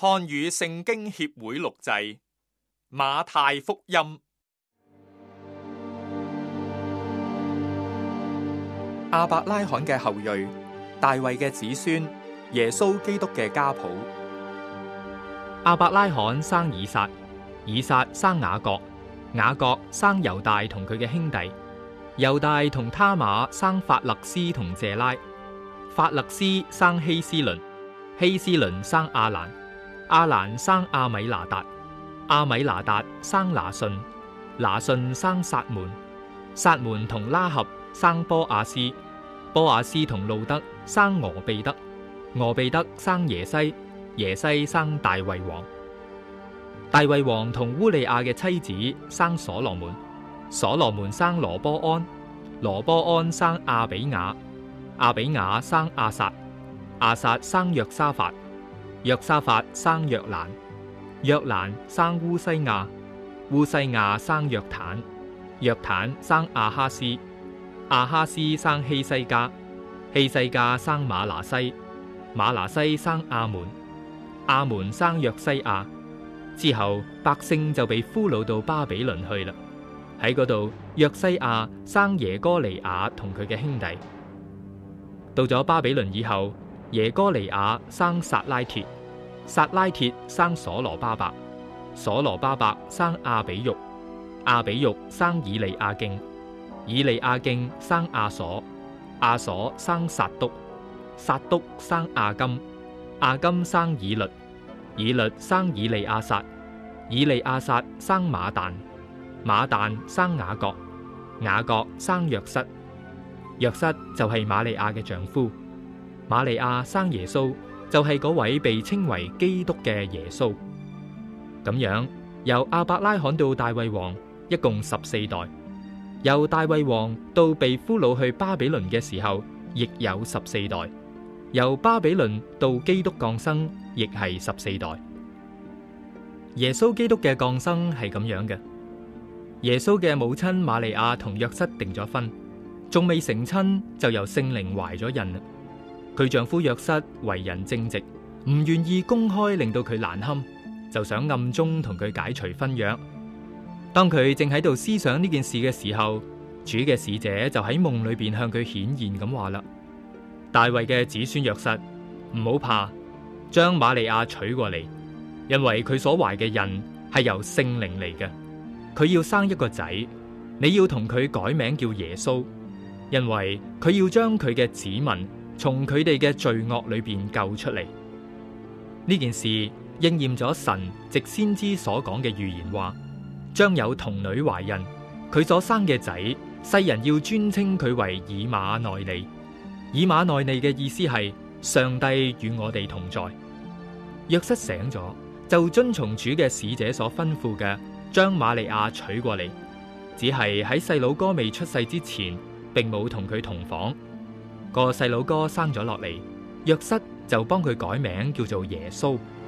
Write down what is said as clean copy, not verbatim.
漢語聖經協會錄製，馬太福音。亞伯拉罕嘅後裔，大衛嘅子孫，耶穌基督嘅家譜。 亞伯拉罕生以撒，以撒生雅各，雅各生猶大同佢嘅兄弟，猶大同他瑪生法勒斯同謝拉，法勒斯生希斯倫，希斯倫生亞蘭，亞蘭生亞米拿達，亞米拿達生拿順，拿順生撒門，撒門同拉合生波亞斯，波亞斯同路德生俄備德，俄備德生耶西，耶西生大衛王，大衛王同烏利亞嘅妻子生所羅門，所羅門生羅波安，羅波安生亞比雅，亞比雅生亞撒，亞撒生約沙法，約沙法生約蘭，約蘭生烏西亞，烏西亞生約坦，約坦生亞哈斯，亞哈斯生希西家，希西家生馬拿西，馬拿西生亞門，亞門生約西亞。之後百姓就被俘虜到巴比倫去啦。喺嗰度，約西亞生耶哥尼雅同佢嘅兄弟。到咗巴比倫以後，耶哥尼雅生撒拉鐵，撒拉鐵生所羅巴伯，所羅巴伯生亞比玉，亞比玉生以利亞敬，以利亞敬生亞瑣，亞瑣生撒督，撒督生亞金，亞金生以律，以律生以利亞撒，以利亞撒生馬但，馬但生雅各，雅各生約瑟，約瑟就係瑪利亞嘅丈夫，瑪利亞生耶穌，就係嗰位被稱為基督嘅耶穌。咁樣由亞伯拉罕到大衛王一共14代，由大衛王到被俘虜去巴比倫嘅時候，亦有14代，由巴比倫到基督降生，亦係14代。耶穌基督嘅降生係咁樣嘅：耶穌嘅母親瑪利亞同約瑟訂咗婚，仲未成親就由聖靈懷咗孕。佢丈夫約瑟為人正直，唔願意公開令到佢難堪，就想暗中同佢解除婚約。當佢正喺度思想呢件事嘅時候，主嘅使者就喺夢裏邊向佢顯現咁話啦：大衛嘅子孫約瑟，唔好怕，將瑪利亞娶過嚟，因為佢所懷嘅孕係由聖靈嚟嘅。佢要生一個仔，你要同佢改名叫耶穌，因為佢要將佢嘅子民從佢哋嘅罪惡裏邊救出嚟。呢件事應驗咗神藉先知所講嘅預言話，將有童女懷孕，佢所生嘅仔，世人要尊稱佢為以馬內利。以馬內利嘅意思係上帝與我哋同在。約瑟醒咗，就遵從主嘅使者所吩咐嘅，將瑪利亞娶過嚟，只係喺細佬哥未出世之前，並冇同佢同房。個細佬哥生咗落嚟，約瑟就幫佢改名叫做耶穌。